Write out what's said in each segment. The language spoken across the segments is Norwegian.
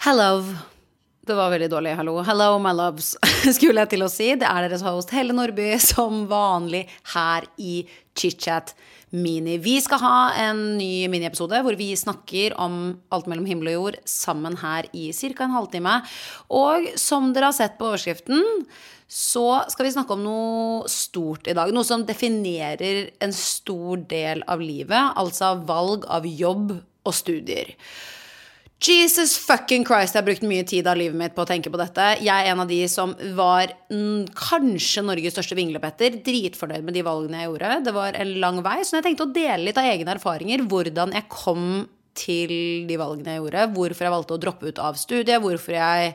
Hello. Det var veldig dårlig, hallo. Hello, my loves, skulle jeg til å si. Det deres host Helle Nordby som vanlig her i ChitChat Mini. Vi skal ha en ny miniepisode hvor vi snakker om alt mellom himmel og jord sammen her i cirka en halvtime. Og som dere har sett på overskriften, så skal vi snakke om noe stort i dag. Noe som definerer en stor del av livet, altså valg av jobb og studier. Jesus fucking Christ, jeg har brukt mye tid av livet mitt på å tenke på dette. Jeg en av de som var kanskje Norges største vinglepetter, dritfornøyd med de valgene jeg gjorde. Det var en lang vei, så jeg tenkte å dele litt av egne erfaringer, hvordan jeg kom til de valgene jeg gjorde, hvorfor jeg valgte å droppe ut av studiet, hvorfor jeg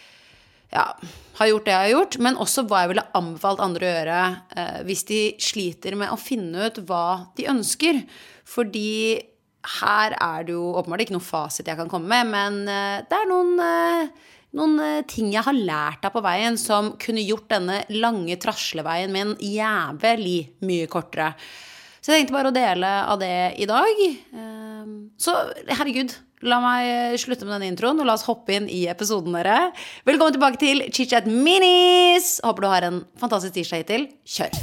har gjort det jeg har gjort, men også hva jeg ville anbefalt andre å gjøre hvis de sliter med å finne ut hva de ønsker. Fordi her det jo åpenbart ikke noe fasit jeg kan komme med, men det noen ting jeg har lært av på veien som kunne gjort denne lange trasleveien min jævlig mye kortere. Så jeg tenkte bare å dele av det i dag. Så herregud, la meg slutte med denne introen, og la oss hoppe inn i episoden dere. Velkommen tilbake til ChitChat Minis! Håper du har en fantastisk tirsdag hittil. Kjør!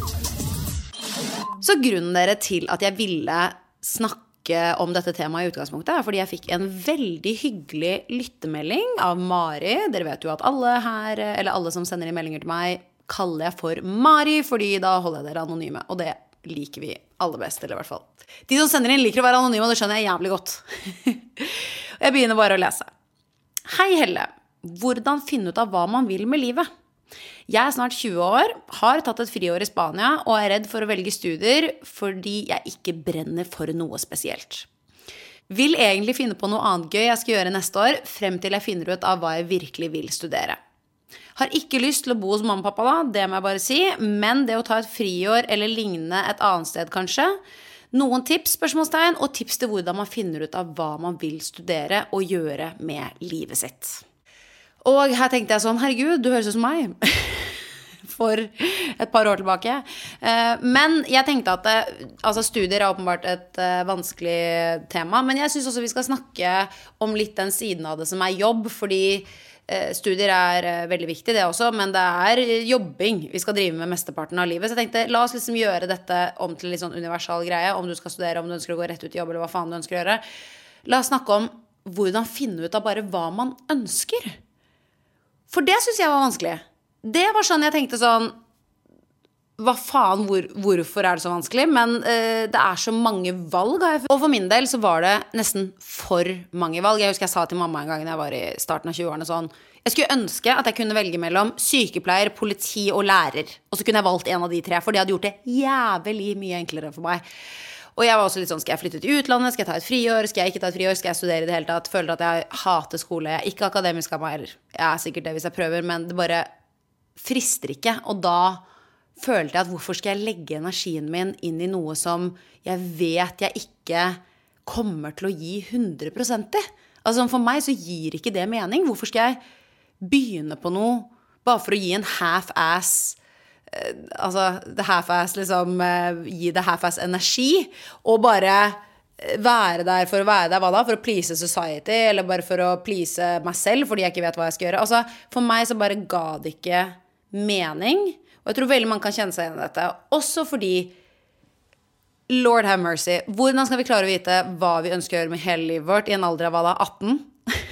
Så grunnen dere til at jeg ville snakke om dette temaet i utgangspunktet fordi jeg fikk en veldig hyggelig lyttemelding av Mari. Dere vet jo at alle her, eller alle som sender inn meldinger til meg, kaller jeg for Mari, fordi da holder jeg dere anonyme, og det liker vi aller best, eller i hvert fall. De som sender inn liker å være anonyme, og det skjønner jeg jævlig godt. Jeg begynner bare å lese. Hei Helle, hvordan finne ut av hva man vil med livet? Jeg snart 20 år, har tatt et friår i Spania og redd for å velge studier fordi jeg ikke brenner for noe spesielt. Vil egentlig finne på noe annet gøy jeg skal gjøre neste år, frem til jeg finner ut av hva jeg virkelig vil studere. Har ikke lyst til å bo hos mamma og pappa da, det må jeg bare si, men det å ta et friår eller lignende et annet sted kanskje. Noen tips, spørsmålstegn, og tips til hvordan man finner ut av hva man vil studere og gjøre med livet sitt. Og her tenkte jeg sånn, herregud, du høres ut som meg for et par år tilbake. Men jeg tenkte at studier åpenbart et vanskelig tema, men jeg synes også vi skal snakke om litt den siden av det som jobb, fordi studier veldig viktig det også, men det jobbing vi skal drive med mesteparten av livet. Så jeg tenkte, la oss liksom gjøre dette om til en litt sånn universal greie, om du skal studere, om du ønsker å gå rett ut i jobb, eller hva faen du ønsker å gjøre. La oss snakke om hvordan finne ut av bare hva man ønsker. For det synes jeg var vanskelig. Det var sånn jeg tenkte sånn, hva faen, hvorfor det så vanskelig? Men det så mange valg. Og for min del så var det nesten for mange valg. Jeg husker jeg sa til mamma en gang da jeg var i starten av 20-årene sånn, jeg skulle ønske at jeg kunne velge mellom sykepleier, politi og lærer. Og så kunne jeg valgt en av de tre, for de hadde gjort det jævlig mye enklere for meg. Og jeg var også litt sånn, skal jeg flytte til utlandet? Skal jeg ta et friår? Skal jeg ikke ta et friår? Skal jeg studere i det hele tatt? Føler at jeg hater skole. Jeg ikke akademisk av meg, eller jeg sikkert det hvis jeg prøver, men det bare frister ikke. Og da følte jeg at hvorfor skal jeg legge energien min inn i noe som jeg vet jeg ikke kommer til å gi 100% i? Altså for meg så gir ikke det mening. Hvorfor skal jeg begynne på noe bare for å gi en half-ass the half-ass liksom, gi det half-ass energi og bare være der for å være der, hva da? For å please society, eller bare for å please meg selv fordi jeg ikke vet hva jeg skal gjøre. Altså, for meg så bare ga det ikke mening, og jeg tror veldig man kan kjenne seg igjen i dette, også fordi Lord have mercy, hvordan skal vi klare å vite hva vi ønsker å gjøre med hele livet vårt i en alder av hva da? 18?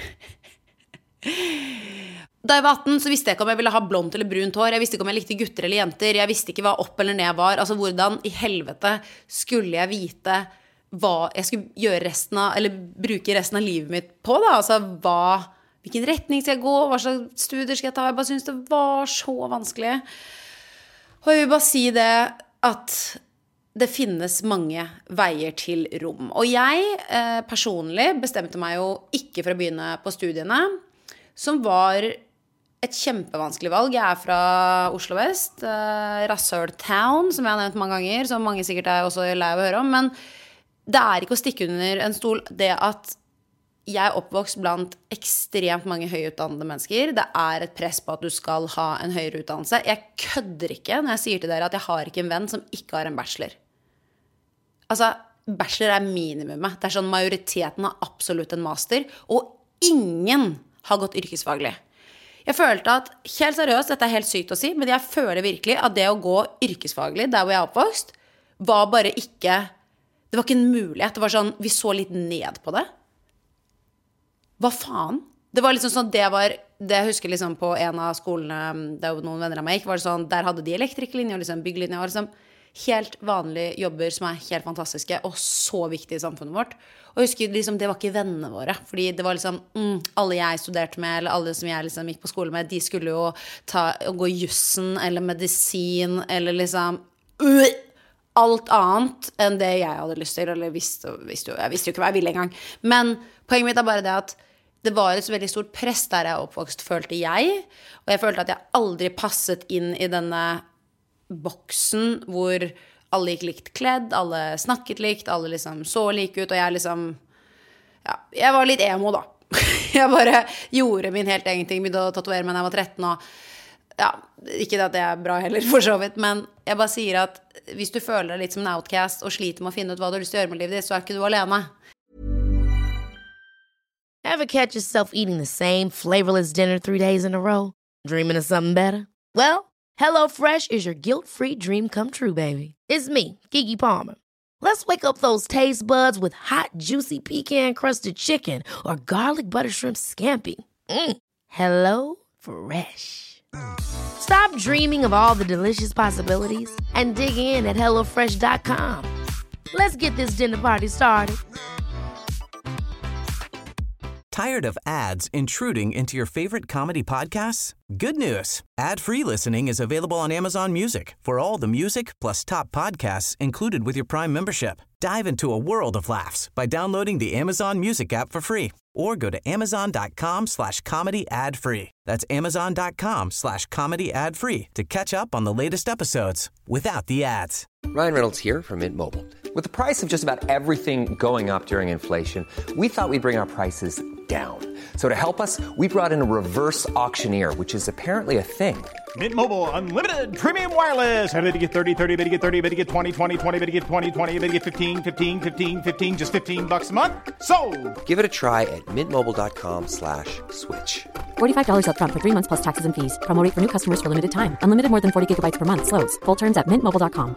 Da jeg var 18 så visste jeg ikke om jeg ville ha blondt eller brunt hår. Jeg visste ikke om jeg likte gutter eller jenter. Jeg visste ikke hva opp eller ned var. Altså hvordan i helvete skulle jeg vite hva jeg skulle gjøre eller bruke resten av livet mitt på da? Altså hvilken retning skal jeg gå? Hva slags studier skal jeg ta? Jeg bare synes det var så vanskelig. Og jeg vil bare si det at det finnes mange veier til rom. Og jeg personlig bestemte meg jo ikke for å begynne på studiene, som var et kjempevanskelig valg. Jeg fra Oslo Vest, Rasshøl Town, som jeg har nevnt mange ganger, som mange sikkert også lei av å høre om, men det ikke å stikke under en stol det at jeg oppvokst blant ekstremt mange høyutdannede mennesker. Det et press på at du skal ha en høyere utdannelse. Jeg kødder ikke når jeg sier til dere at jeg har ikke en venn som ikke har en bachelor. Altså, bachelor minimumet. Det sånn majoriteten har absolutt en master, og ingen har gått yrkesfaglig. Jeg følte at, helt seriøst, dette helt sykt å si, men jeg føler virkelig at det å gå yrkesfaglig der hvor jeg oppvokst, var bare ikke, det var ikke en mulighet. Det var sånn, vi så litt ned på det. Hva faen? Det var liksom sånn, det jeg husker liksom på en av skolene, der noen venner av meg gikk, var det sånn, der hadde de elektrikerlinje og liksom bygglinje, og liksom helt vanlige jobber som helt fantastiske, og så viktige i samfunnet vårt. Og jeg husker liksom, det var ikke vennene våre, fordi det var liksom, alle jeg studerte med, eller alle som jeg liksom gikk på skole med, de skulle jo gå jussen, eller medisin, eller liksom, alt annet enn det jeg hadde lyst til, eller jeg visste jo ikke hva jeg ville engang. Men poenget mitt bare det at det var et veldig stort press der jeg oppvokst, følte jeg, og jeg følte at jeg aldri passet inn i denne boksen hvor alle gikk likt kledd, alle snakket likt, alle liksom så like ut, og jeg liksom, ja, jeg var litt emo da. Jeg bare gjorde min helt egen ting, begynte å tatovere meg når jeg var 13, og ja, ikke at det bra heller for så vidt, men jeg bare sier at hvis du føler deg litt som en outcast og sliter med å finne ut hva du har lyst til å gjøre med livet ditt, så ikke du alene. Ever catch yourself eating the same flavorless dinner 3 days in a row? Dreaming of something better? Well, HelloFresh is your guilt-free dream come true, baby. It's me, Keke Palmer. Let's wake up those taste buds with hot, juicy pecan-crusted chicken or garlic butter shrimp scampi. Hello Fresh. Stop dreaming of all the delicious possibilities and dig in at HelloFresh.com. Let's get this dinner party started. Tired of ads intruding into your favorite comedy podcasts? Good news. Ad-free listening is available on Amazon Music for all the music plus top podcasts included with your Prime membership. Dive into a world of laughs by downloading the Amazon Music app for free or go to amazon.com/comedy ad-free. That's amazon.com/comedy ad-free to catch up on the latest episodes without the ads. Ryan Reynolds here from Mint Mobile. With the price of just about everything going up during inflation, we thought we'd bring our prices down. So to help us, we brought in a reverse auctioneer, which is apparently a thing. Mint Mobile Unlimited Premium Wireless. How to get 30, 30, bit to get 30, bit to get 20, 20, 20, bit to get 20, 20, bit to get 15, 15, 15, 15, just $15 a month? Sold! Give it a try at mintmobile.com/switch. $45 up front for 3 months plus taxes and fees. Promo rate for new customers for limited time. Unlimited more than 40 gigabytes per month. Slows full terms at mintmobile.com.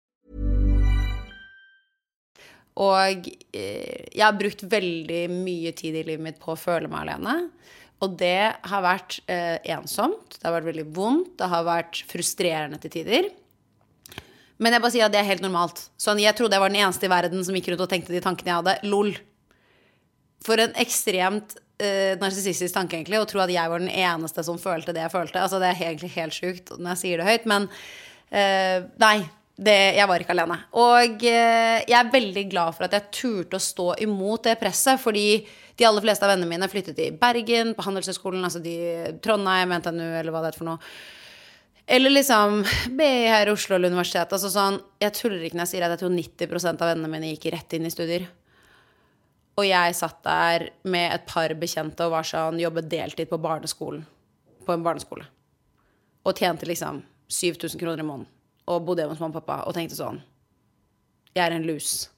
Og jeg har brukt veldig mye tid i livet mitt på å føle meg alene. Og det har vært ensomt, det har vært veldig vondt, det har vært frustrerende til tider. Men jeg bare sier at det helt normalt. Sånn, jeg trodde jeg var den eneste i verden som gikk rundt og tenkte de tankene jeg hadde. Lol. For en ekstremt narsissistisk tanke egentlig, å tro at jeg var den eneste som følte det jeg følte. Altså det egentlig helt sykt når jeg sier det høyt, men nei. Jeg var ikke alene. Og jeg veldig glad for at jeg turte å stå imot det presset, fordi de aller fleste av vennene mine flyttet til Bergen, på Handelshøyskolen, altså Trondheim, NTNU, eller hva det for noe. Eller liksom BI her i Oslo eller universitet. Altså sånn, jeg tuller ikke når jeg sier at jeg tror 90% av vennene mine gikk rett inn i studier. Og jeg satt der med et par bekjente og var sånn, jobbet deltid på barneskolen, på en barneskole. Og tjente liksom 7 000 kroner i måneden. Og bodde hjemme hos mamma og pappa, og tenkte sånn, jeg en lus.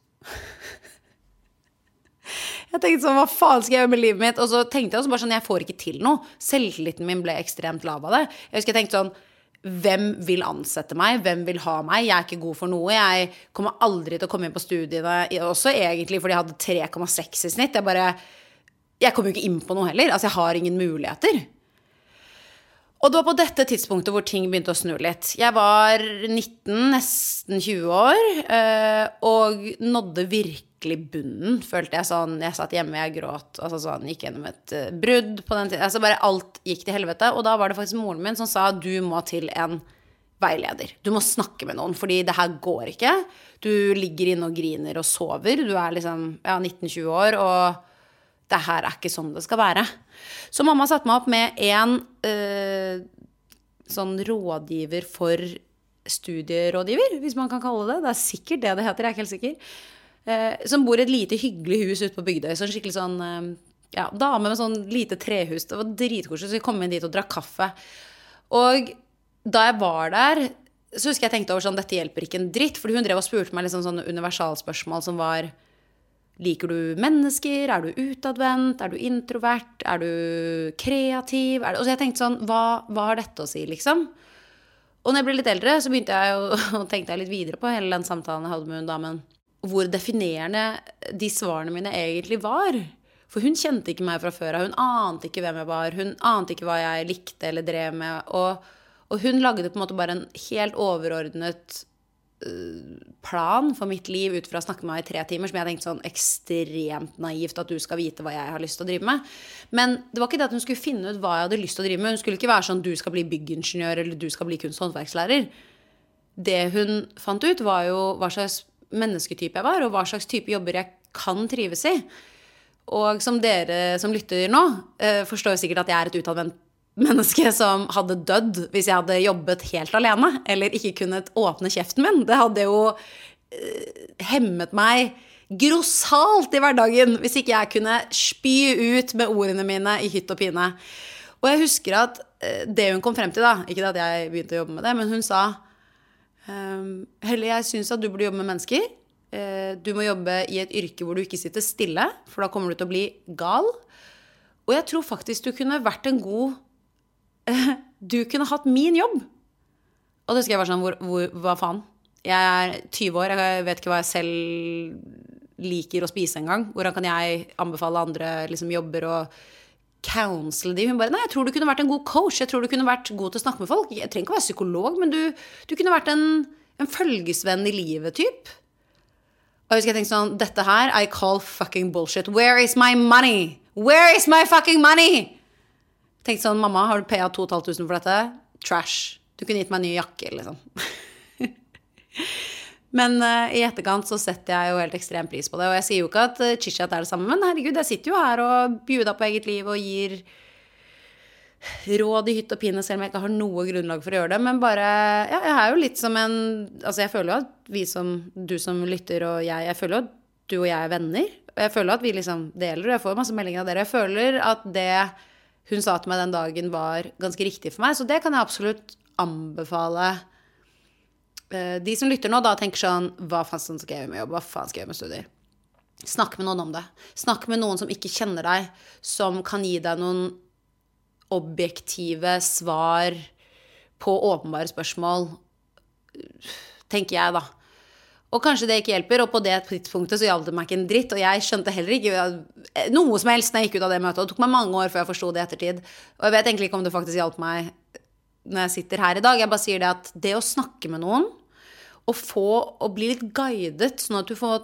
Jeg tenkte sånn, hva faen skal jeg gjøre med livet mitt? Og så tenkte jeg også bare sånn, jeg får ikke til noe. Selvtilliten min ble ekstremt lav av det. Jeg husker jeg tenkte sånn, hvem vil ansette meg? Hvem vil ha meg? Jeg ikke god for noe. Jeg kommer aldri til å komme inn på studiene, også egentlig fordi jeg hadde 3,6 i snitt. Jeg kommer jo ikke inn på noe heller. Altså, jeg har ingen muligheter. Og det var på dette tidspunktet hvor ting begynte å snu litt. Jeg var 19, nesten 20 år, og nådde virkelig bunnen, følte jeg sånn. Jeg satt hjemme, jeg gråt, altså sånn, gikk gjennom et brudd på den tiden. Altså bare alt gikk til helvete, og da var det faktisk moren min som sa, du må til en veileder. Du må snakke med noen, fordi det her går ikke. Du ligger inne og griner og sover. Du liksom, 19-20 år, og det her ikke sånn det skal være. Så mamma satte meg opp med en sånn rådgiver for studierådgiver, hvis man kan kalle det. Det sikkert det heter, jeg ikke helt sikker. Som bor i et lite hyggelig hus ute på Bygdøy. Sånn skikkelig sånn, dame med sånn lite trehus. Det var dritkoselig, så vi kom inn dit og drakk kaffe. Og da jeg var der, så husker jeg tenkte over sånn, dette hjelper ikke en dritt, fordi hun drev og spurte meg liksom sånne universalspørsmål som var, Liker du mennesker? Du utadvendt? Du introvert? Du kreativ? Og så jeg tenkte sånn, hva har dette å si, liksom? Og når jeg ble litt eldre, så begynte jeg å tenke litt videre på hele den samtalen jeg hadde med hun damen. Hvor definerende de svarene mine egentlig var. For hun kjente ikke meg fra før, hun ante ikke hvem jeg var, hun ante ikke hva jeg likte eller drev med, og hun lagde på en måte bare en helt overordnet plan for mitt liv ut fra å snakke med meg i 3 timer, som jeg tenkte sånn ekstremt naivt at du skal vite hva jeg har lyst til å drive med. Men det var ikke det at hun skulle finne ut hva jeg hadde lyst til å drive med. Hun skulle ikke være sånn, du skal bli byggingeniør, eller du skal bli kunst- og håndverkslærer. Det hun fant ut var jo hva slags mennesketype jeg var, og hva slags type jobber jeg kan trives i. Og som dere som lytter nå, forstår sikkert at jeg et utadvendt menneske som hadde dødd hvis jeg hadde jobbet helt alene, eller ikke kunnet åpne kjeften min. Det hadde jo hemmet meg grossalt i hverdagen hvis ikke jeg kunne spy ut med ordene mine i hytt og pine. Og jeg husker at det hun kom frem til da, ikke at jeg begynte å jobbe med det, men hun sa, Helle, jeg synes at du burde jobbe med mennesker. Du må jobbe i et yrke hvor du ikke sitter stille, for da kommer du til å bli gal. Og jeg tror faktisk du kunne vært en god du kunne hatt min jobb. Og det skal jeg være sånn, hva faen? Jeg 20 år, jeg vet ikke hva jeg selv liker å spise en gang. Hvordan kan jeg anbefale andre liksom, jobber og counsel de? Hun bare, nei, jeg tror du kunne vært en god coach. Jeg tror du kunne vært god til å snakke med folk. Jeg trenger ikke å være psykolog, men du kunne vært en følgesvenn i livet, typ. Og jeg husker jeg tenkte sånn, dette her, I call fucking bullshit. Where is my money? Where is my fucking money? Jeg tenkte sånn, mamma, har du payet 2.500 for dette? Trash. Du kunne gitt meg en ny jakke, liksom. Men i etterkant så setter jeg jo helt ekstrem pris på det. Og jeg sier jo ikke at chit-chat det samme, men herregud, jeg sitter jo her og bjuder på eget liv og gir råd i hytt og pine, selv om jeg ikke har noe grunnlag for å gjøre det. Men bare, ja, jeg er jo litt som en, altså jeg føler jo at du som lytter og jeg føler jo at du og jeg er venner. Og jeg føler at vi liksom deler, og jeg får masse meldinger av dere. Jeg føler at det hun sa til meg den dagen var ganske riktig for meg, så det kan jeg absolutt anbefale. De som lytter nå da tenker sånn, hva faen skal jeg gjøre med jobb? Hva faen skal jeg gjøre med studier? Snakk med noen om det. Snakk med noen som ikke kjenner deg, som kan gi deg noen objektive svar på åpenbare spørsmål, tenker jeg da. Og kanskje det ikke hjelper, og på det tidspunktet så hjalp det meg ikke en dritt, og jeg skjønte heller ikke noe som helst når jeg gikk ut av det møtet, og det tok meg mange år før jeg forstod det i ettertid. Og jeg vet egentlig ikke om det faktisk hjalp meg når jeg sitter her i dag. Jeg bare sier det at det å snakke med noen, og bli litt guidet, sånn at du får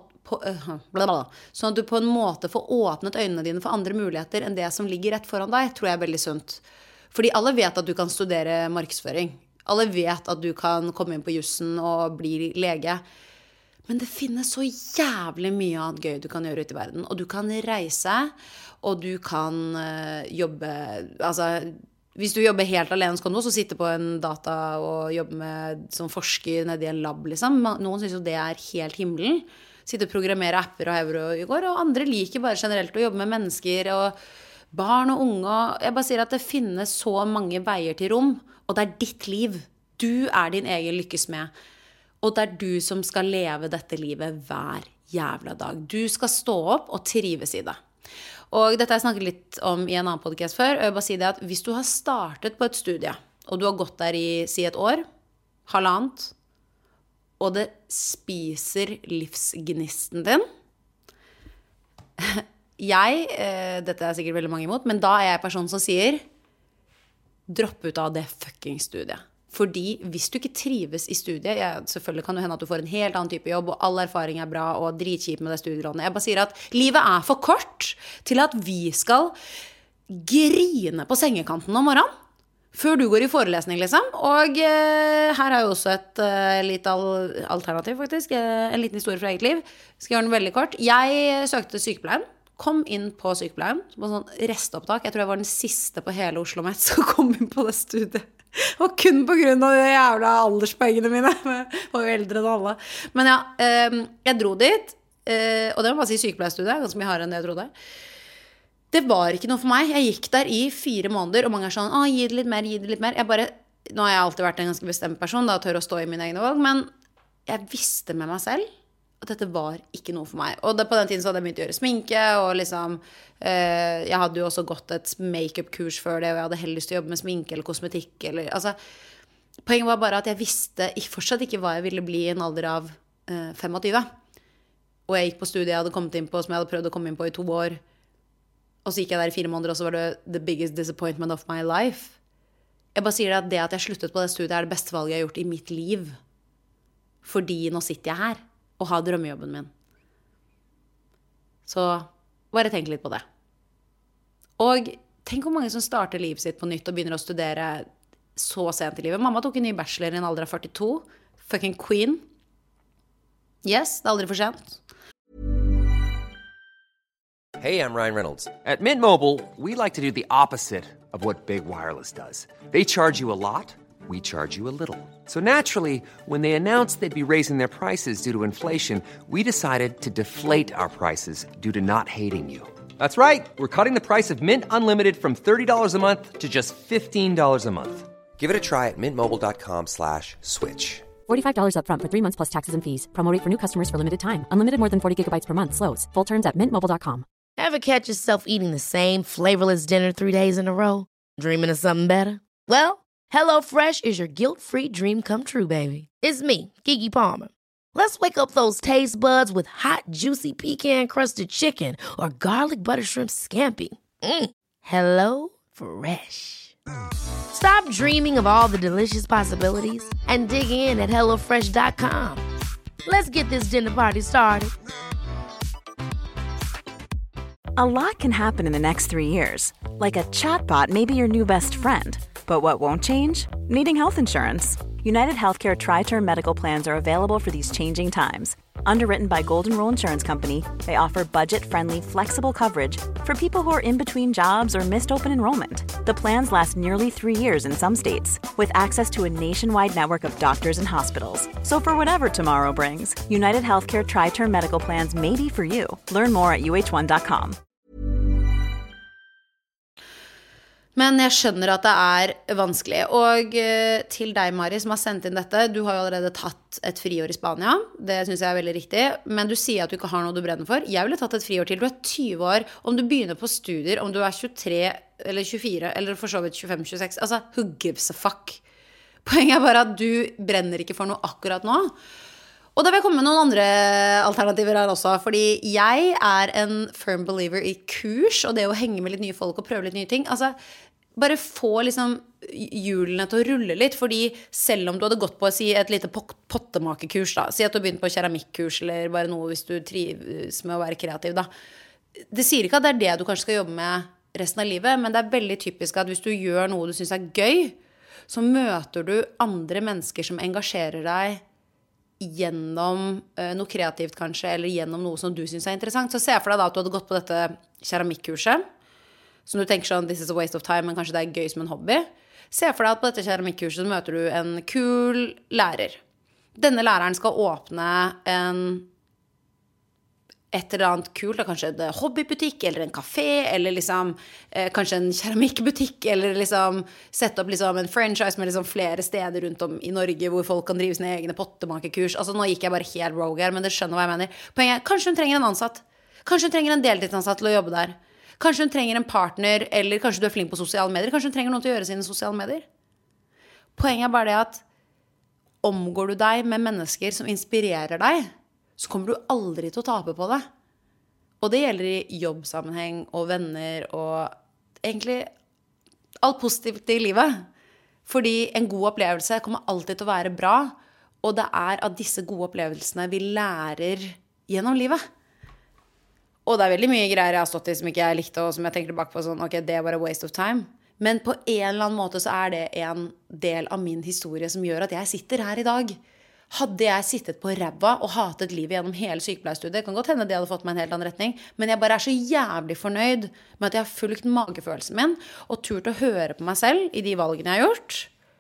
sånn at du på en måte får åpnet øynene dine for andre muligheter enn det som ligger rett foran deg, tror jeg er veldig sunt. Fordi alle vet at du kan studere markedsføring. Alle vet at du kan komme inn på jussen og bli lege. Men det finnes så jævlig mye annet gøy du kan gjøre ute i verden. Og du kan reise, og du kan jobbe, altså hvis du jobber helt alene, så kan du også sitte på en data og jobbe som forsker nede i en lab, liksom. Noen synes jo det er helt himmelen. Sitte og programmere apper og hauger og går, og andre liker bare generelt å jobbe med mennesker og barn og unge. Og jeg bare sier at det finnes så mange veier til rom, og det er ditt liv. Du er din egen lykkes med. Og det er du som skal leve dette livet hver jævla dag. Du skal stå opp og trives i det. Og dette har jeg snakket litt om i en annen podcast før, og jeg bare sier det at hvis du har startet på et studie, og du har gått der i, si et år, halvannet, og det spiser livsgnisten din. Dette er sikkert veldig mange imot, men da er jeg personen som sier, dropp ut av det fucking studiet. Fordi hvis du ikke trives i studiet, selvfølgelig kan det hende at du får en helt annen type jobb, og all erfaring er bra, og dritkjip med det studielånet. Jeg bare sier at livet er for kort til at vi skal grine på sengekanten om morgenen. Før du går i forelesning, liksom. Og her er jo også et litt alternativ, faktisk. En liten historie fra eget liv. Skal gjøre den veldig kort. Jeg søkte sykepleien. Kom inn på sykepleien. På sånn restopptak. Jeg tror jeg var den siste på hele Oslo Met som kom inn på det studiet. Og kun på grunn av de jævla alderspoengene mine. Jeg var jo eldre enn alle. Men ja, jeg dro dit. Og det må bare si sykepleierstudiet. Ganske mye hardere enn det jeg trodde. Det var ikke noe for meg. Jeg gikk der i 4 måneder, og mange er sånn, gi det litt mer, gi det litt mer. Nå har jeg alltid vært en ganske bestemt person, da tør å stå i mine egne valg, men jeg visste med meg selv at dette var ikke noe for meg. Og på den tiden så hadde jeg begynt å gjøre sminke, og liksom, jeg hadde jo også gått et make-up-kurs før det, og jeg hadde heller lyst til å jobbe med sminke eller kosmetikk, eller, altså, poenget var bare at jeg visste fortsatt ikke hva jeg ville bli i en alder av 25. Og jeg gikk på studiet jeg hadde kommet inn på, som jeg hadde prøvd å komme inn på i 2 år, og så gikk jeg der i 4 måneder, og så var det the biggest disappointment of my life. Jeg bare sier det at jeg sluttet på det studiet det beste valget jeg har gjort i mitt liv. Fordi nå sitter jeg her og har drømmejobben min. Så bare tenk litt på det. Og tenk hvor mange som starter livet sitt på nytt og begynner å studere så sent i livet. Mamma tok en ny bachelor i en alder av 42. Fucking queen. Yes, det aldri for sent. Hey, I'm Ryan Reynolds. At Mint Mobile, we like to do the opposite of what Big Wireless does. They charge you a lot. We charge you a little. So naturally, when they announced they'd be raising their prices due to inflation, we decided to deflate our prices due to not hating you. That's right. We're cutting the price of Mint Unlimited from $30 a month to just $15 a month. Give it a try at mintmobile.com/switch. $45 up front for 3 months plus taxes and fees. Promo rate for new customers for limited time. Unlimited more than 40 gigabytes per month. Slows full terms at mintmobile.com. Ever catch yourself eating the same flavorless dinner 3 days in a row? Dreaming of something better? Well, HelloFresh is your guilt-free dream come true, baby. It's me, Keke Palmer. Let's wake up those taste buds with hot, juicy pecan-crusted chicken or garlic butter shrimp scampi. Hello Fresh. Stop dreaming of all the delicious possibilities and dig in at HelloFresh.com. Let's get this dinner party started. A lot can happen in the next 3 years. Like a chatbot may be your new best friend. But what won't change? Needing health insurance. United Healthcare Tri-Term Medical Plans are available for these changing times. Underwritten by Golden Rule Insurance Company, they offer budget-friendly, flexible coverage for people who are in between jobs or missed open enrollment. The plans last nearly 3 years in some states, with access to a nationwide network of doctors and hospitals. So for whatever tomorrow brings, United Healthcare Tri-Term Medical Plans may be for you. Learn more at uh1.com. Men jeg skjønner at det vanskelig. Og til deg, Mari, som har sendt inn dette, du har jo allerede tatt et friår i Spania. Det synes jeg veldig riktig. Men du sier at du ikke har noe du brenner for. Jeg ville tatt et friår til. Du 20 år. Om du begynner på studier, om du 23 eller 24, eller for så vidt 25-26. Altså, who gives a fuck? Poenget bare at du brenner ikke for noe akkurat nå. Og da vil jeg komme med noen andre alternativer her også, fordi jeg en firm believer i kurs, og det å henge med litt nye folk og prøve litt nye ting. Altså, bare få liksom hjulene til å rulle litt, fordi selv om du hadde gått på et lite pottemakekurs da, si at du har begynt på keramikkurs, eller bare noe hvis du trives med å være kreativ da. Det sier ikke at det det du kanskje skal jobbe med resten av livet, men det veldig typisk at hvis du gjør noe du synes gøy, så møter du andre mennesker som engasjerer deg gjennom noe kreativt kanskje, eller gjennom noe som du synes interessant. Så se for deg da at du hadde gått på dette keramikkurset, som du tenker sånn, this is a waste of time, men kanskje det gøy som en hobby. Se for deg at på dette keramikkurset så møter du en kul lærer. Denne læreren skal åpne et eller annet kult, kanskje en hobbybutikk, eller en kafé, eller liksom, kanskje en keramikkbutikk, eller liksom sette opp liksom en franchise med liksom flere steder rundt om i Norge, hvor folk kan drive sine egne pottemakekurs. Altså nå gikk jeg bare helt rogue her, men det skjønner hva jeg mener. Poenget, kanskje hun trenger en ansatt. Kanskje hun trenger en deltidsansatt til å jobbe der. Kanskje hun trenger en partner, eller kanskje du flink på sosiale medier. Kanskje hun trenger noen til å gjøre sine sosiale medier. Poenget bare det at omgår du deg med mennesker som inspirerer deg, så kommer du aldri til å tape på det. Og det gjelder i jobbsammenheng og venner og egentlig alt positivt i livet. Fordi en god opplevelse kommer alltid til å være bra, og det av disse gode opplevelsene vi lærer gjennom livet. Og det veldig mye greier jeg har stått i som ikke jeg likte, og som jeg tenker tilbake på sånn, ok, det var a waste of time. Men på en eller annen måte så det en del av min historie som gjør at jeg sitter her i dag. Hadde jeg sittet på ræva og hatet livet gjennom hele sykepleierstudiet, kan godt hende det hadde fått meg en helt annen retning, men jeg bare så jævlig fornøyd med at jeg har fulgt magefølelsen min og turt å høre på meg selv i de valgene jeg har gjort.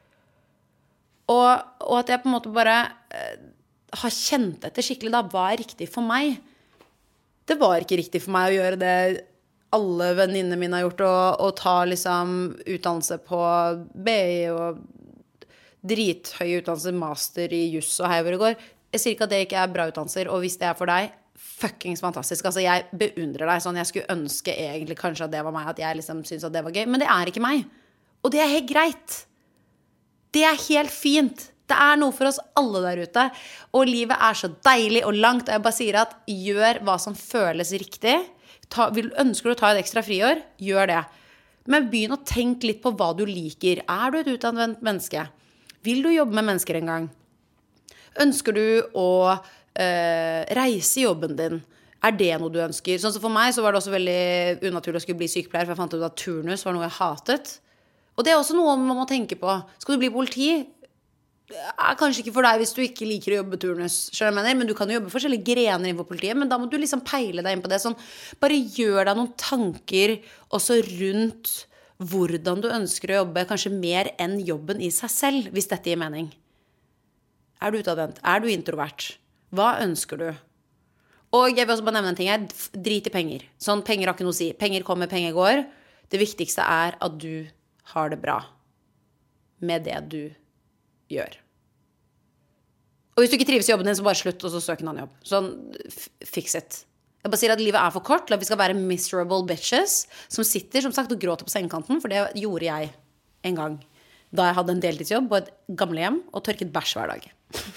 Og at jeg på en måte bare har kjent etter skikkelig da, hva riktig for meg. Det var ikke riktig for meg å gjøre det alle venninnene mine har gjort, og ta liksom utdannelse på BI og drithøy utdannelse, master i juss og hei hvor det går. Jeg sier ikke at det ikke bra utdannelser, og hvis det for deg, fuckings fantastisk. Altså, jeg beundrer deg sånn. Jeg skulle ønske egentlig kanskje at det var meg, at jeg liksom synes at det var gøy. Men det ikke meg. Og det helt greit. Det helt fint. Det noe for oss alle der ute. Og livet så deilig og langt. Og jeg bare sier at gjør hva som føles riktig. Ønsker du å ta et ekstra friår? Gjør det. Men begynn å tenke litt på hva du liker. Du et utdannet menneske? Vil du jobbe med mennesker en gang? Ønsker du å reise i jobben din? Det noe du ønsker? Sånn som for meg så var det også veldig unaturlig å skulle bli sykepleier, for jeg fant ut at turnus var noe jeg hatet. Og det også noe man må tenke på. Skal du bli politi? Kanskje ikke for deg hvis du ikke liker å jobbe turnus, men du kan jo jobbe forskjellige grener innenfor politiet, men da må du liksom peile deg inn på det. Sånn, bare gjør deg noen tanker også rundt hvordan du ønsker å jobbe, kanskje mer enn jobben i seg selv, hvis dette gir mening. Du utadvendt? Du introvert? Hva ønsker du? Og jeg vil også bare nevne en ting her. Drit i penger. Sånn, penger har ikke noe å si. Penger kommer, penger går. Det viktigste at du har det bra med det du gjør. Og hvis du ikke trives i jobben din, så bare slutt, og så søk en annen jobb. Sånn, fix it. Jeg bare sier at livet for kort, vi skal være miserable bitches som sitter, som sagt, og gråter på sengekanten, for det gjorde jeg en gang da jeg hadde en deltidsjobb på et gamlehjem og tørket bæsj hver dag.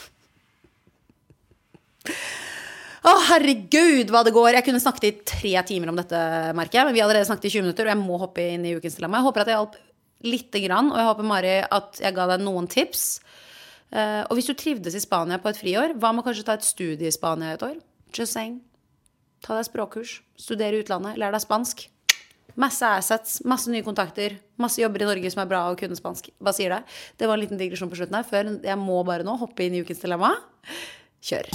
Herregud, hva det går. Jeg kunne snakket i 3 timer om dette, merker jeg, men vi har allerede snakket i 20 minutter, og jeg må hoppe inn i ukens dilemma. Jeg håper at jeg hjalp litt grann, og jeg håper, Mari, at jeg ga deg noen tips. Og hvis du trivdes i Spania på et friår, hva med kanskje ta et studie i Spania et år? Just saying. Ta deg språkkurs, studere i utlandet, lær deg spansk. Masse assets, masse nye kontakter, masse jobber i Norge som bra å kunne spansk. Hva sier det? Det var en liten digresjon på slutten her, før jeg må bare nå hoppe inn i ukens dilemma. Kjør.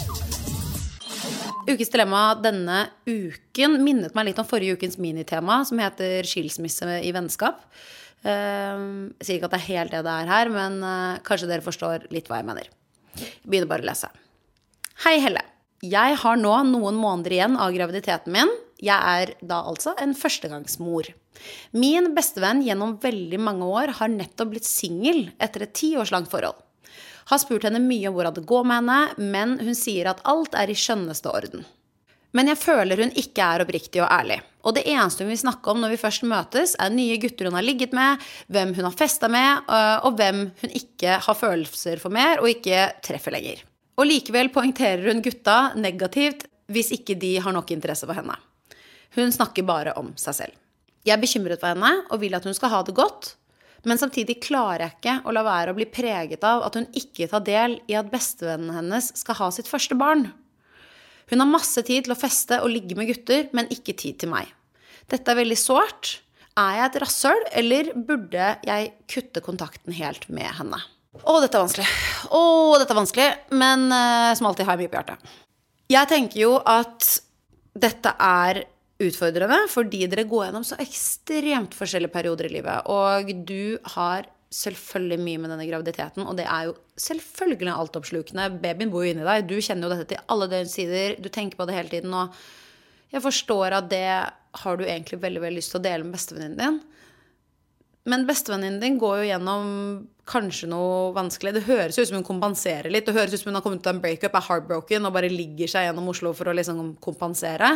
Ukens dilemma denne uken minnet meg litt om forrige ukens minitema, som heter skilsmisse i vennskap. Jeg sier ikke at det helt det her, men kanskje dere forstår litt hva jeg mener. Jeg begynner bare å lese. Hei Helle. Jeg har nå noen måneder igjen av graviditeten min. Jeg da altså en førstegangsmor. Min bestevenn gjennom veldig mange år har nettopp blitt single etter et 10 års langt forhold. Har spurt henne mye om hvordan det går med henne, men hun sier at alt i skjønneste orden. Men jeg føler hun ikke oppriktig og ærlig. Og det eneste hun vil snakke om når vi først møtes, nye gutter hun har ligget med, hvem hun har festet med, og hvem hun ikke har følelser for mer og ikke treffer lenger. Og likevel poengterer hun gutta negativt hvis ikke de har nok interesse for henne. Hun snakker bare om seg selv. Jeg bekymret for henne og vil at hun skal ha det godt, men samtidig klarer jeg ikke å la være å bli preget av at hun ikke tar del i at bestevennen hennes skal ha sitt første barn. Hun har masse tid til å feste og ligge med gutter, men ikke tid til meg. Dette veldig sårt. Jeg et rasshøl, eller burde jeg kutte kontakten helt med henne? Dette vanskelig. Men som alltid har jeg mye på hjertet. Jeg tenker jo at dette utfordrende, fordi dere går gjennom så ekstremt forskjellige perioder i livet, og du har selvfølgelig mye med denne graviditeten, og det jo selvfølgelig altoppslukende. Babyen bor jo inni deg, du kjenner jo dette til alle døgnets sider, du tenker på det hele tiden, og jeg forstår at det har du egentlig veldig, veldig lyst til å dele med bestevenninnen din. Men bestevenninnen din går jo gjennom kanskje noe vanskelig. Det høres ut som hun kompenserer litt, det høres ut som hun har kommet til en breakup, heartbroken, og bare ligger seg gjennom Oslo for å liksom kompensere.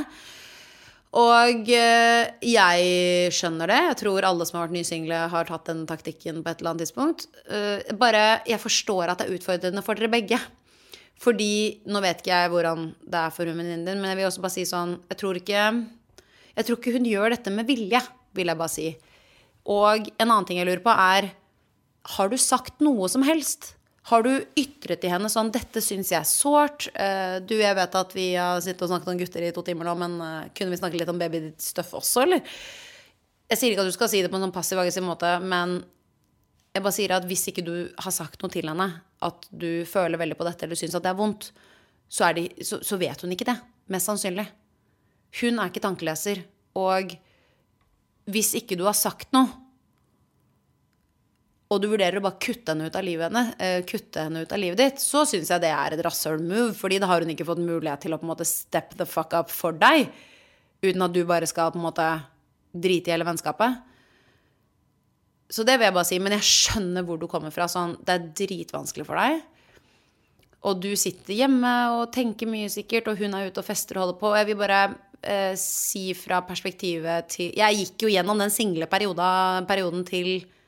Og jeg skjønner det. Jeg tror alle som har vært nysingle har tatt den taktikken på et eller annet tidspunkt. Jeg forstår at det utfordrende for dere begge. Fordi, nå vet ikke jeg hvordan det for venninnen din, men jeg vil også bare si sånn, jeg tror ikke hun gjør dette med vilje, vil jeg bare si. Og en annen ting jeg lurer på har du sagt noe som helst? Har du ytret til henne sånn, dette synes jeg sårt, jeg vet at vi har sittet og snakket om gutter i 2 timer nå, men kunne vi snakke litt om babystuff også, eller? Jeg sier ikke at du skal si det på en sånn passiv-aggressiv måte, men jeg bare sier at hvis ikke du har sagt noe til henne, at du føler veldig på dette, eller du synes at det vondt, så vet hun ikke det, mest sannsynlig. Hun ikke tankeleser, og hvis ikke du har sagt noe, og du vurderer å bare kutte henne ut av livet ditt, så synes jeg det et rasshøl move, fordi da har hun ikke fått mulighet til å på en måte step the fuck up for deg, uten at du bare skal på en måte drite i hele vennskapet. Så det vil jeg bare si, men jeg skjønner hvor du kommer fra, sånn, det dritvanskelig for deg. og du sitter hjemme og tenker mye sikkert, og hun ute og fester og holder på. Og jeg vil bare si fra perspektivet til... Jeg gikk jo gjennom den single perioden til...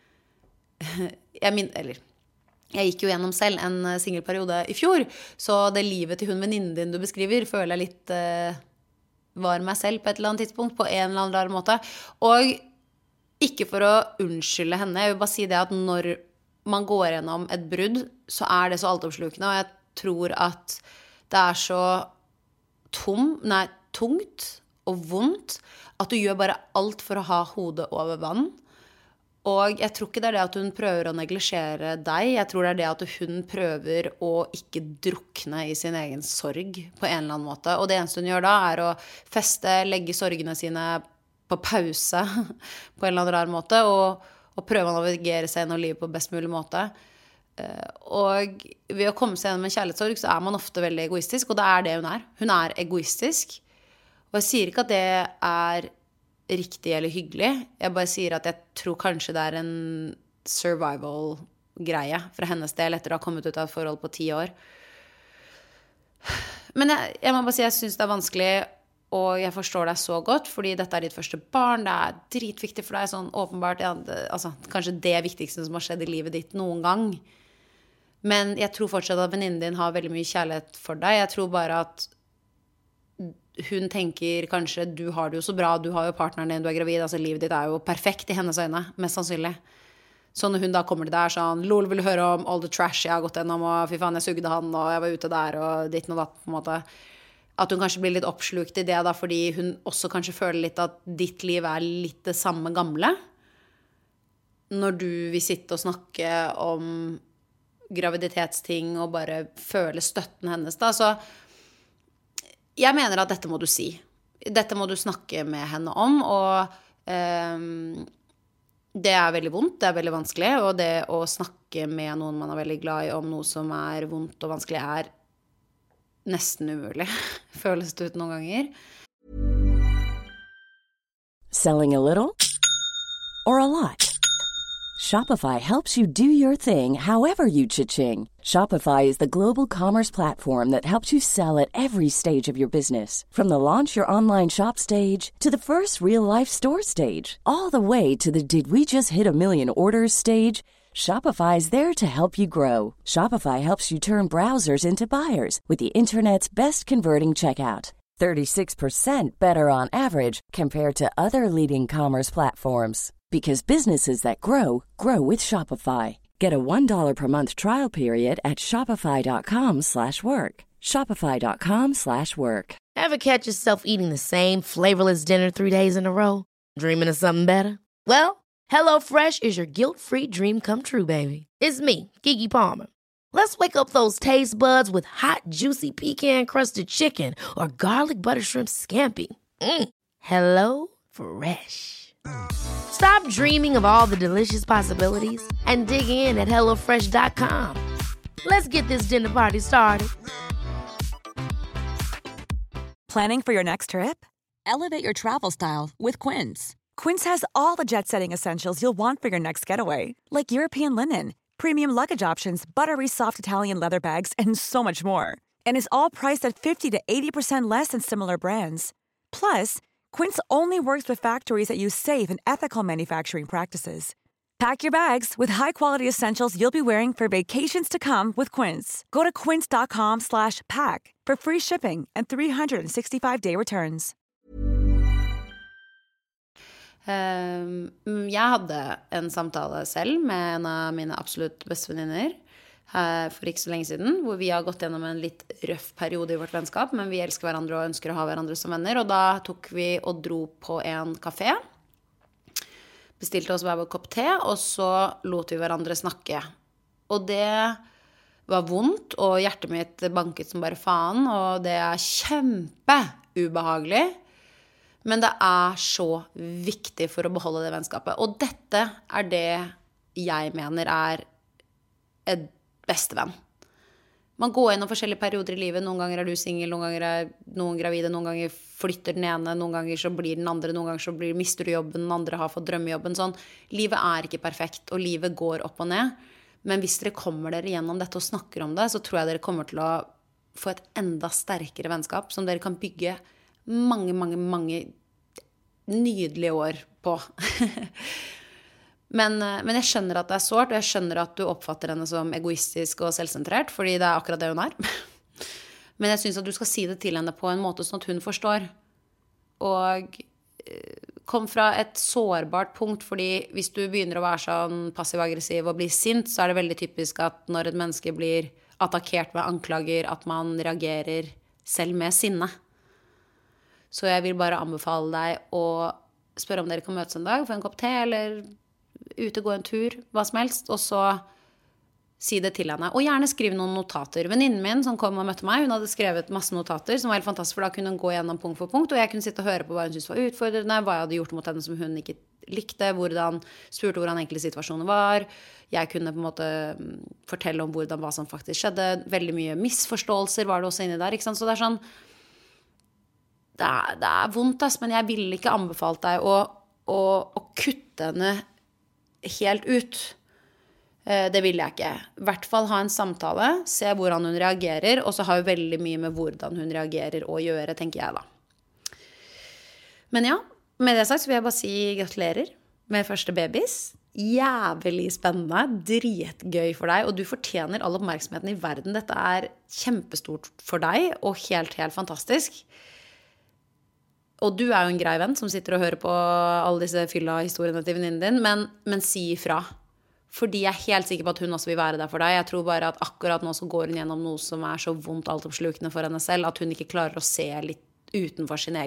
Jeg gikk jo gjennom selv en singelperiode i fjor, så det livet til hun venninnen din du beskriver, føler jeg litt var meg selv på et eller annet tidspunkt, på en eller annen rar måte. Og ikke for å unnskylde henne, jeg vil bare si det at når man går gjennom et brudd, så det så altoppslukende, og jeg tror at det så tungt og vondt at du gjør bare alt for å ha hodet over vann. Og jeg tror ikke det det at hun prøver å neglisjere deg, jeg tror det det at hun prøver å ikke drukne i sin egen sorg på en eller annen måte. Og det eneste hun gjør da å feste, legge sorgene sine på pause på en eller annen rar måte, og prøve å navigere seg gjennom livet på best mulig måte. Og ved å komme seg gjennom en kjærlighetssorg så man ofte veldig egoistisk, og det det hun Hun egoistisk. Og jeg sier ikke at det riktig eller hyggelig. Jeg bare sier at jeg tror kanskje det en survival-greie fra hennes del etter å ha kommet ut av et forhold på 10 år. Men jeg må bare si jeg synes det vanskelig, og jeg forstår deg så godt, fordi dette ditt første barn, det dritviktig for deg, sånn åpenbart, altså, kanskje det viktigste som har skjedd i livet ditt noen gang. Men jeg tror fortsatt at venninnen din har veldig mye kjærlighet for deg. Jeg tror bare at hun tenker kanskje, du har det jo så bra, du har jo partneren din, du gravid, altså livet ditt jo perfekt i hennes øyne, mest sannsynlig. Så når hun da kommer til deg sånn, lol, vil du høre om all the trash jeg har gått gjennom, og fy faen, jeg sugde han, og jeg var ute der, og ditt og datt, på en måte. At hun kanskje blir litt oppslukt i det da, fordi hun også kanskje føler litt at ditt liv litt det samme gamle. Når du vil sitte og snakke om graviditetsting og bare føle støtten hennes da, så jeg mener at dette må du si. Dette må du snakke med henne om, og det veldig vondt, det veldig vanskelig, og det å snakke med noen man veldig glad i om noe som vondt og vanskelig nesten umulig, føles det ut noen ganger. Selling a little or a lot? Shopify helps you do your thing however you cha-ching. Shopify is the global commerce platform that helps you sell at every stage of your business. From the launch your online shop stage to the first real-life store stage, all the way to the did we just hit a million orders stage. Shopify's there to help you grow. Shopify helps you turn browsers into buyers with the internet's best converting checkout. 36% better on average compared to other leading commerce platforms. Because businesses that grow, grow with Shopify. Get a $1 per month trial period at shopify.com/work. Shopify.com/work. Ever catch yourself eating the same flavorless dinner 3 days in a row? Dreaming of something better? Well, HelloFresh is your guilt-free dream come true, baby. It's me, Keke Palmer. Let's wake up those taste buds with hot, juicy pecan-crusted chicken or garlic butter shrimp scampi. HelloFresh. Stop dreaming of all the delicious possibilities and dig in at HelloFresh.com. Let's get this dinner party started. Planning for your next trip? Elevate your travel style with Quince. Quince has all the jet-setting essentials you'll want for your next getaway, like European linen, premium luggage options, buttery soft Italian leather bags, and so much more. And is all priced at 50 to 80% less than similar brands. Plus, Quince only works with factories that use safe and ethical manufacturing practices. Pack your bags with high-quality essentials you'll be wearing for vacations to come with Quince. Go to quince.com/pack for free shipping and 365-day returns. Jeg hadde en samtale selv med en av mine absolutt beste venninner for ikke så lenge siden, hvor vi har gått gjennom en litt røff periode i vårt vennskap, men vi elsker hverandre og ønsker å ha hverandre som venner, og da tok vi og dro på en kafé, bestilte oss hver vår kopp te, og så lot vi hverandre snakke. Og det var vondt, og hjertet mitt banket som bare faen, og det kjempeubehagelig, men det så viktig for å beholde det vennskapet. Og dette det jeg mener et bestevenn. Man går gjennom forskjellige perioder i livet. Noen ganger du single, noen ganger noen gravide, noen ganger flytter den ene, noen ganger så blir den andre, noen ganger så mister du jobben, den andre har fått drømmejobben. Sånn. Livet ikke perfekt, og livet går opp og ned. Men hvis dere kommer dere gjennom dette og snakker om det, så tror jeg dere kommer til å få et enda sterkere vennskap, som dere kan bygge mange, mange, mange nydelige år på. Men jeg skjønner at det sårt, og jeg skjønner at du oppfatter henne som egoistisk og selvsentrert, fordi det akkurat det hun Men jeg synes at du skal si det til henne på en måte sånn at hun forstår. Og kom fra et sårbart punkt, fordi hvis du begynner å være sånn passiv-aggressiv og bli sint, så det veldig typisk at når et menneske blir attakkert med anklager, at man reagerer selv med sinne. Så jeg vil bare anbefale deg å spørre om dere kan møtes en dag, få en kopp te, eller ute gå en tur, hva som helst, og så si det til henne. Og gjerne skriv noen notater. Venninnen min som kom og møtte meg, hun hadde skrevet masse notater, som var helt fantastisk, for da kunne hun gå gjennom punkt for punkt, og jeg kunne sitte og høre på hva hun syntes var utfordrende, hva jeg hadde gjort mot henne som hun ikke likte, spurte hvordan egentlig situasjonen var. Jeg kunne på en måte fortelle om hva som faktisk skjedde. Veldig mye misforståelser var det også inni der, ikke sant? Så det sånn, det vondt, men jeg ville ikke anbefalt deg å kutte henne helt ut. Det vil jeg ikke. I hvert fall ha en samtale, se hvordan hun reagerer, og så har jo veldig mye med hvordan hun reagerer å gjøre, tenker jeg da. Men ja, med det sagt så vil jeg bare si gratulerer med første babys. Jævlig spennende, dritgøy for deg, og du fortjener all oppmerksomheten i verden. Dette kjempestort for deg, og helt, helt fantastisk. Og du jo en grei venn som sitter og hører på alle disse fylla-historiene til venninnen din, men si ifra. Fordi jeg helt sikker på at hun også vil være der for deg. Jeg tror bare at akkurat nå så går hun gjennom noe som så vondt alt oppslukende for henne selv, at hun ikke klarer å se litt utenfor sitt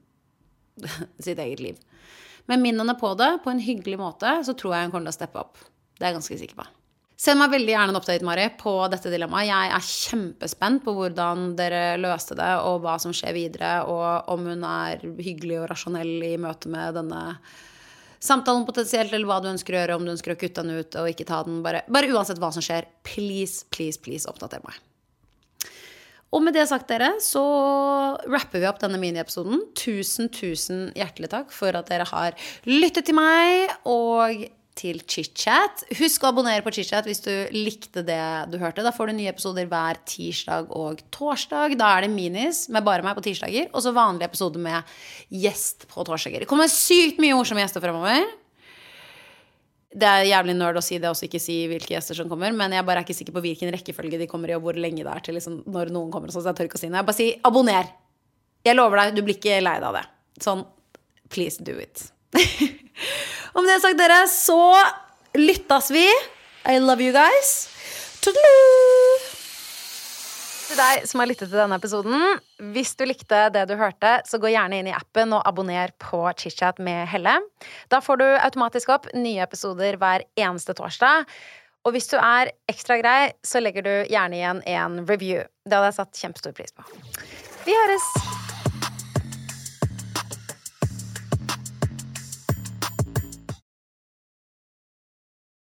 eget liv. Men minn henne på det, på en hyggelig måte, så tror jeg hun kommer til å steppe opp. Det jeg ganske sikker på. Send meg veldig gjerne en update, Mari, på dette dilemmaet. Jeg kjempespent på hvordan dere løste det, og hva som skjer videre, og om hun hyggelig og rasjonell i møte med denne samtalen potensielt, eller hva du ønsker å gjøre, om du ønsker å kutte den ut og ikke ta den, bare uansett hva som skjer, please oppdater meg. Og med det sagt dere, så rapper vi opp denne mini-episoden. Tusen hjertelig takk for at dere har lyttet til meg og til ChitChat. Husk å abonnere på ChitChat hvis du likte det du hørte. Da får du nye episoder hver tirsdag og torsdag. Da det minis med bare meg på tirsdager, og så vanlige episoder med gjest på torsdager. Det kommer sykt mye morsomme gjester fremover. Det jævlig nerd å si det, og ikke si hvilke gjester som kommer, men jeg bare ikke sikker på hvilken rekkefølge de kommer i, og hvor lenge det til liksom, når noen kommer, så jeg tør ikke å si det. Jeg bare si, abonner. Jeg lover deg, du blir ikke lei av det. Sånn, please do it. Om det sagt dere, så lyttes vi. I love you guys. Toodaloo! Til deg som har lyttet til denne episoden, hvis du likte det du hørte, så gå gjerne inn i appen og abonner på ChitChat med Helle. Da får du automatisk opp nye episoder hver eneste torsdag. Og hvis du ekstra grei, så legger du gjerne igjen en review. Det hadde jeg satt kjempestor pris på. Vi høres!